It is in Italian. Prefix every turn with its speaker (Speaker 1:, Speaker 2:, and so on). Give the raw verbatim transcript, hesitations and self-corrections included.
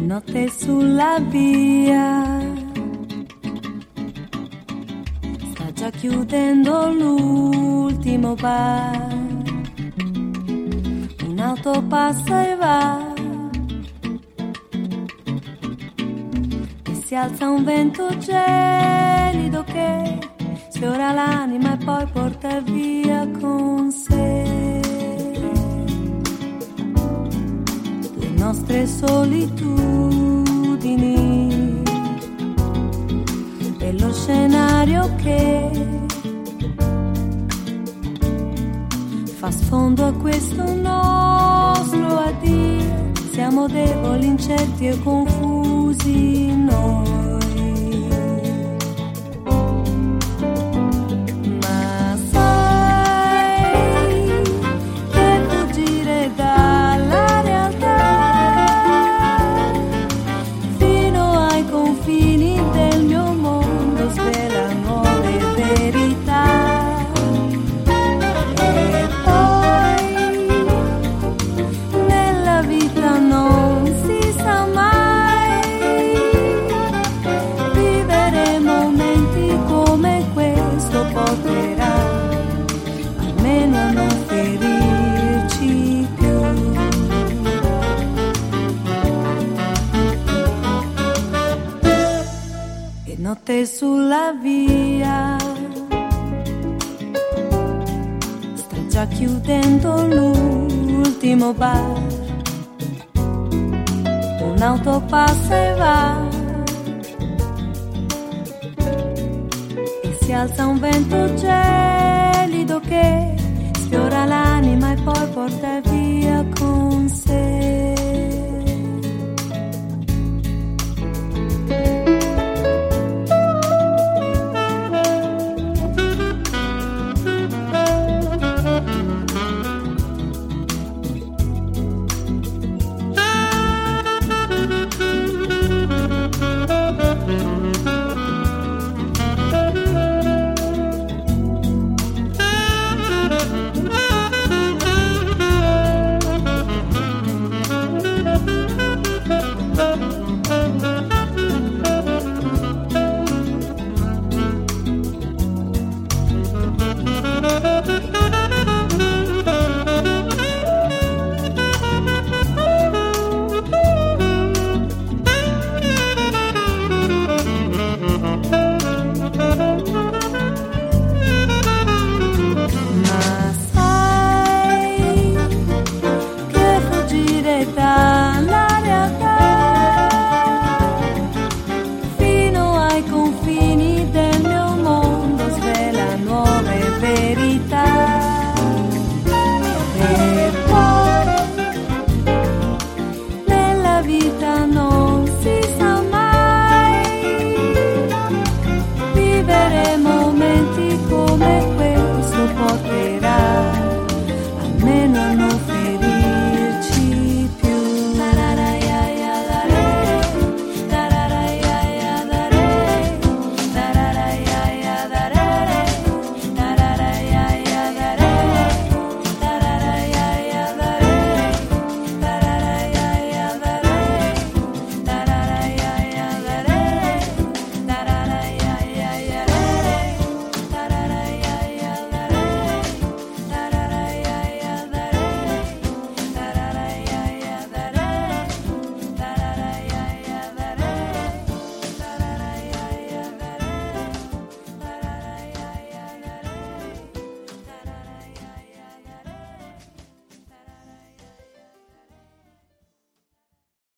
Speaker 1: notte sulla via, sta già chiudendo l'ultimo bar, un'auto passa e va, e si alza un vento gelido che sfiora l'anima e poi porta via con sé le nostre solitudini e lo scenario che fa sfondo a questo nostro addio. Siamo deboli, incerti e confusi noi. Notte sulla via, sta già chiudendo l'ultimo bar, un'auto passa e va, e si alza un vento gelido che sfiora l'anima e poi porta via con sé.